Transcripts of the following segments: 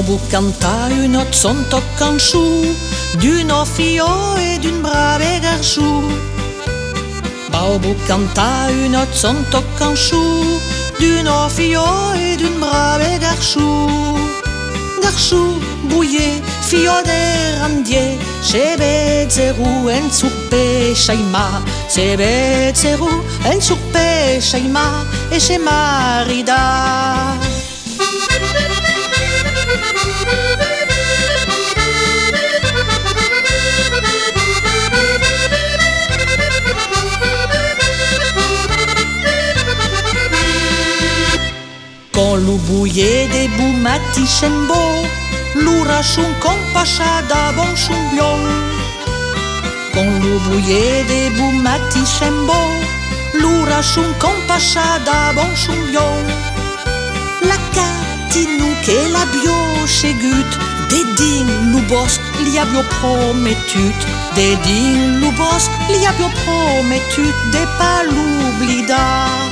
Baubu canta une autre son toccanchou, d'une fio et d'une brave garchou. Baubu canta une autre son toccanchou, d'une fio et d'une brave garchou. Garchou bouillé, fio de randier, chez Betzerou en surpe chaima, chez Betzerou en surpe chaima, et chez Marida. Con lu bouillé des boumati chembo, lu rachon compacha da bon chumbion. Con lu bouillé des boumati chembo, lu rachon compacha da bon chumbion. La catinou che la bio chegut, des dignes lubos li a bio prometut, des dignes lubos li a bio prometut, de pas l'oublida.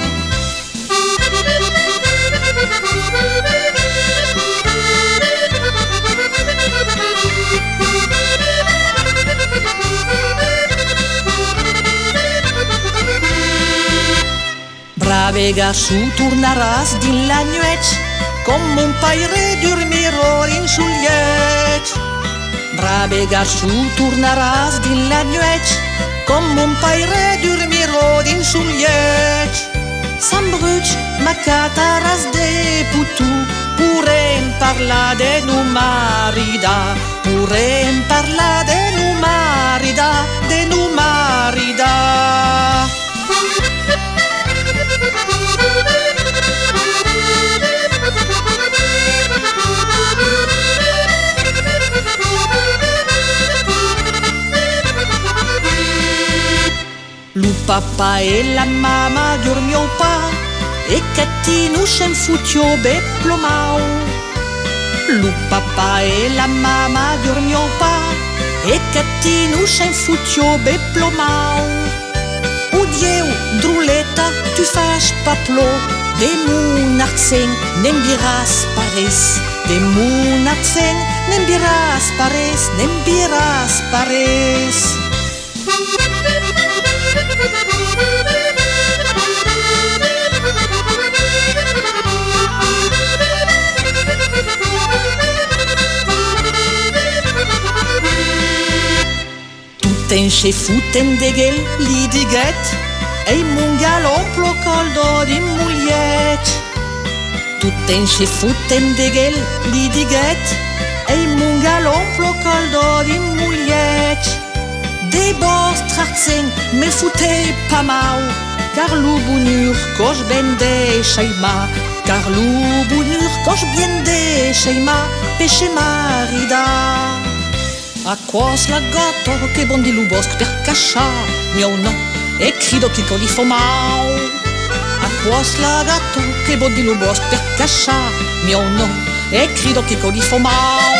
Brave garçou tornaràs din la nuet, com mon paire dormirò in Juliet. Brave garçou tornaràs din la nuet, com mon paire dormirò in Juliet. S'embruig ma cataràs de putu, pourrem parlar de nu marida, pourrem parlar de nu marida, de nu marida. Lu papa e la mama dormiau pas, e catinu se'n futió be plomau. Lu papa e la mama dormiau pas, e catinu se'n futió be plomau. Udieu, druleta, tu fas pas plor, de mon accent n'embiràs pares, de mon accent n'embiràs pares, n'embiràs pares. Ten che futen de gel li diguet, ei mon galon plocol do di muliet. Tuten che futen de gel li diguet, ei mon galon plocol do di muliet. De bors trartzen me fute pa mau, car lu bunur coch ben de chaima, car lu bunur coch bien de chaima, peche marida. A quos la gatto che bon di lubosc per caccia, mio no, e crido che coli fomau. A quos la gatto che bon di lubosc per caccia, mio no, e crido che coli fomau.